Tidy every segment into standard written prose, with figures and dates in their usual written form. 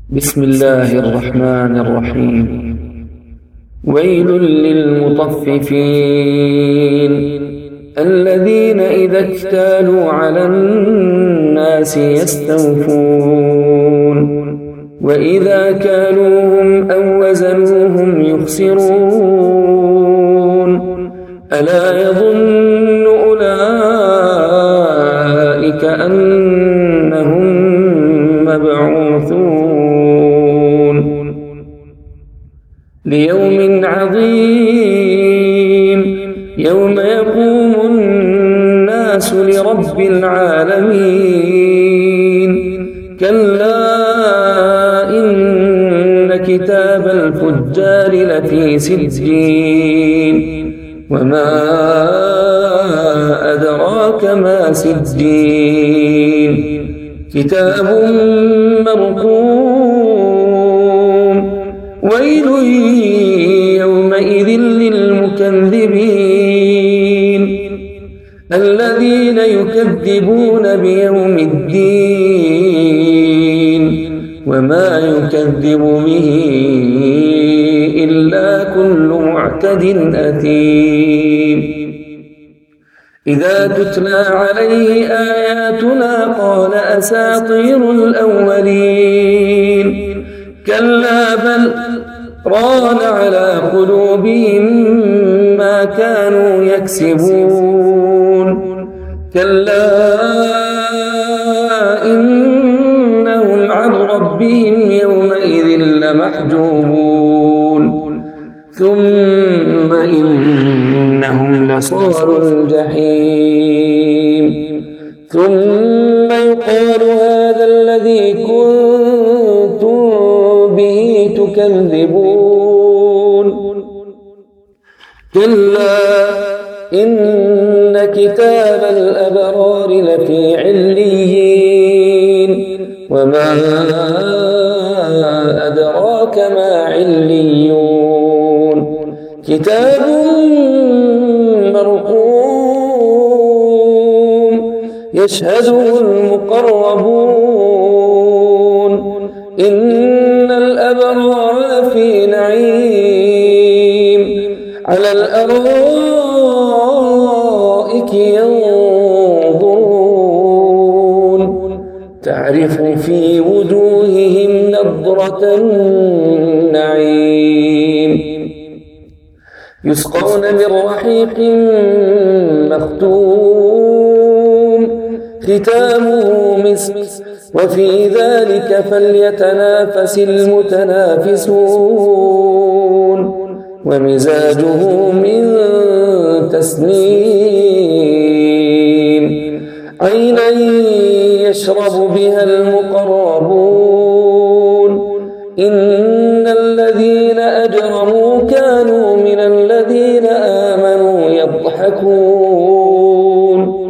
بسم الله الرحمن الرحيم. ويل للمطففين الذين إذا اكتالوا على الناس يستوفون وإذا كالوهم أو وزنوهم يخسرون ألا يظن أولئك أنهم مبعوثون ليوم عظيم يوم يقوم الناس لرب العالمين كلا إن كتاب الفجار لفي سجين وما أدراك ما سجين كتاب مرقوم ويل يومئذ للمكذبين الذين يكذبون بيوم الدين وما يكذب به إلا كل معتد أثيم إذا تتلى عليه آياتنا قال أساطير الأولين كلا بل ران على قلوبهم ما كانوا يكسبون كلا إنهم عن ربهم يومئذ لمحجوبون ثم إنهم لصالوا الجحيم ثم يقال هذا الذي كنتم به تكذبون كلا إن كتاب الأبرار لفي عليين وما أدراك ما عليون كتاب مرقوم يشهده المقربون إن الأبرار لفي نعيم على الأرائك ينظرون تعرف في وجوههم نضرة النعيم يسقون من رحيق مختوم ختامه مسك وفي ذلك فليتنافس المتنافسون ومزاجه من تسنيم عينا يشرب بها المقربون إن الذين أجرموا كانوا من الذين آمنوا يضحكون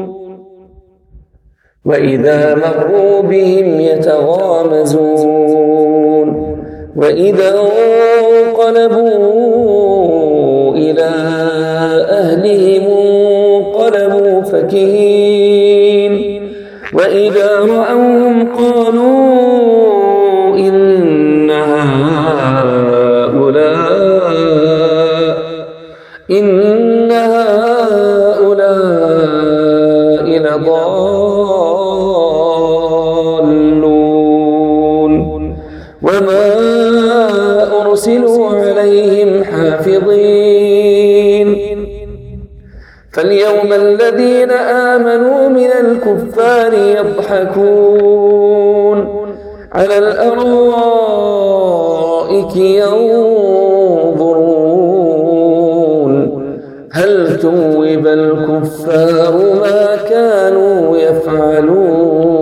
وإذا مروا بهم يتغامزون وإذا انقلبوا إلى أهلهم انقلبوا فكهين وإذا رأوهم قالوا إن هؤلاء لضالون وما أرسلوا عليهم حافظين فاليوم الذين آمنوا من الكفار يضحكون على الأرائك ينظرون هل ثوب الكفار ما كانوا يفعلون